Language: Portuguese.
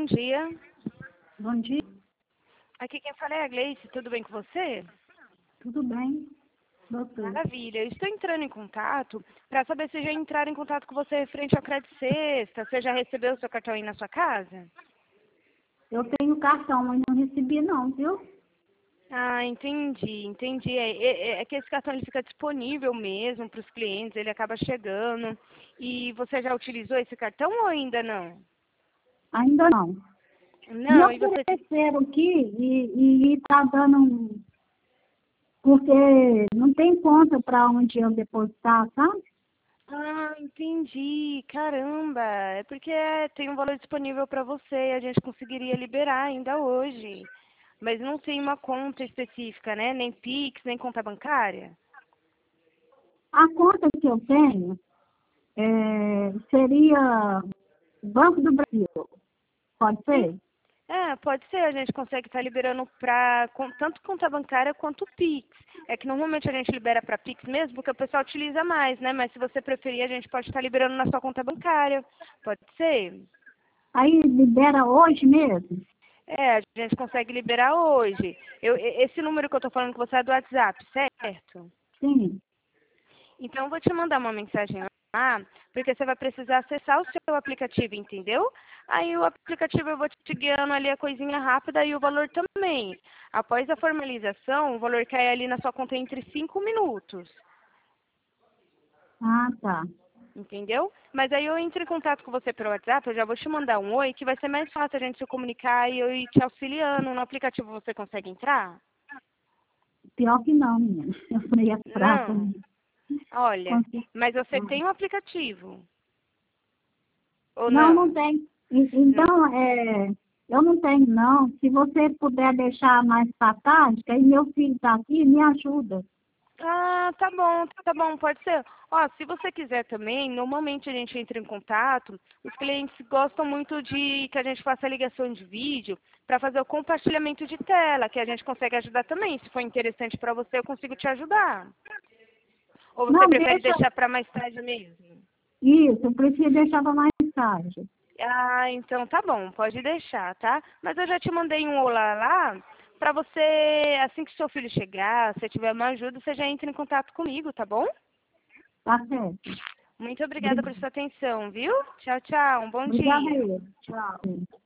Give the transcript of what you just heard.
bom dia. Bom dia, Aqui quem fala é a Gleice, tudo bem com você? tudo bem, doutor? Maravilha, eu estou entrando em contato para saber se já entraram em contato com você referente ao Crédito Sexta, você já recebeu o seu cartão aí na sua casa? Eu tenho cartão, mas não recebi não, viu? Ah, entendi. É que esse cartão ele fica disponível mesmo para os clientes, ele acaba chegando. E você já utilizou esse cartão ou ainda não? Ainda não. Me Não, e você... ofereceram aqui e tá dando porque não tem conta para onde eu depositar, sabe? Ah, entendi. Caramba, é porque tem um valor disponível para você e a gente conseguiria liberar ainda hoje. Mas não tem uma conta específica, né? Nem Pix, nem conta bancária? A conta que eu tenho seria Banco do Brasil, pode Sim. ser? É, pode ser, a gente consegue estar liberando para tanto conta bancária quanto Pix. É que normalmente a gente libera para Pix mesmo, porque o pessoal utiliza mais, né? Mas se você preferir, a gente pode estar liberando na sua conta bancária. Pode ser? Aí libera hoje mesmo? É, a gente consegue liberar hoje. Esse número que eu estou falando com você é do WhatsApp, certo? Sim. Então, eu vou te mandar uma mensagem lá, porque você vai precisar acessar o seu aplicativo, entendeu? Aí o aplicativo eu vou te guiando ali a coisinha rápida e o valor também. Após a formalização, o valor cai ali na sua conta entre 5 minutos, Ah, tá. entendeu? Mas aí eu entro em contato com você pelo WhatsApp, eu já vou te mandar um oi, que vai ser mais fácil a gente se comunicar e eu ir te auxiliando. No aplicativo você consegue entrar? Pior que não, menina. Eu falei, é fraca, Não. né? Olha, Consegui- mas você ah. tem um aplicativo? Ou Não, não não? tem. Não. Então, eu não tenho, não. Se você puder deixar mais para tarde, que aí meu filho está aqui, me ajuda. Ah, tá bom, pode ser. Ó, se você quiser também, normalmente a gente entra em contato, os clientes gostam muito de que a gente faça a ligação de vídeo para fazer o compartilhamento de tela, que a gente consegue ajudar também. Se for interessante para você, eu consigo te ajudar. Ou você Não, prefere deixa deixar para mais tarde mesmo? isso, eu prefiro deixar para mais tarde. Ah, então tá bom, pode deixar, tá? Mas eu já te mandei um olá lá, pra você, assim que seu filho chegar, se tiver uma ajuda, você já entra em contato comigo, tá bom? Tá certo. Muito obrigada por sua atenção, viu? Tchau, tchau, um bom Obrigada dia. aí. Tchau.